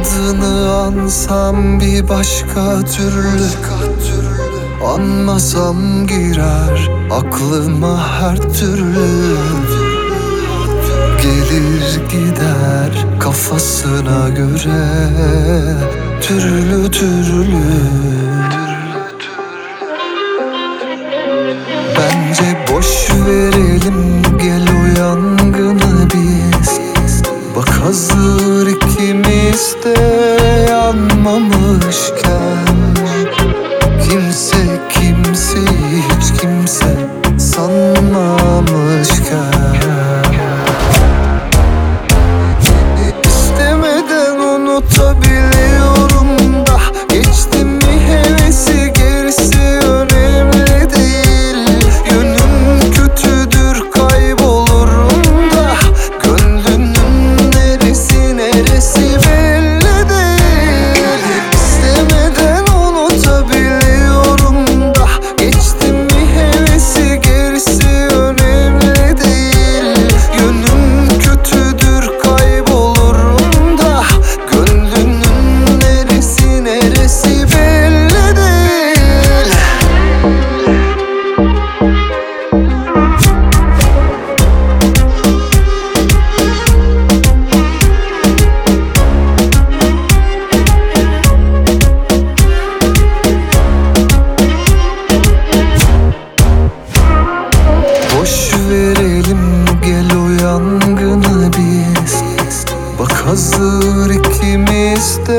adını ansam bir başka türlü, anmasam girer aklıma her türlü. Gelir gider kafasına göre türlü türlü. Bence boş verelim, gel o yangını biz. Bak hazır ikimiz de yanmamışken, kimse kimseyi hiç kimse sanmamışken. İstemeden unutabiliyorum da, geçti mi hevesi gerisi önemli değil. Yönüm kötüdür kaybolurum da, gönlünün neresi belli değil. İstemeden unutabiliyorum da, geçti mi hevesi gerisi önemli değil. Yönüm kötüdür kaybolurum da, gönlünün neresi belli değil. Boş verelim, gel o yangını biz. Bak hazır ikimiz de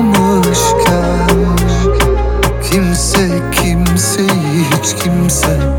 yanmamışken, kimse kimseyi hiç kimse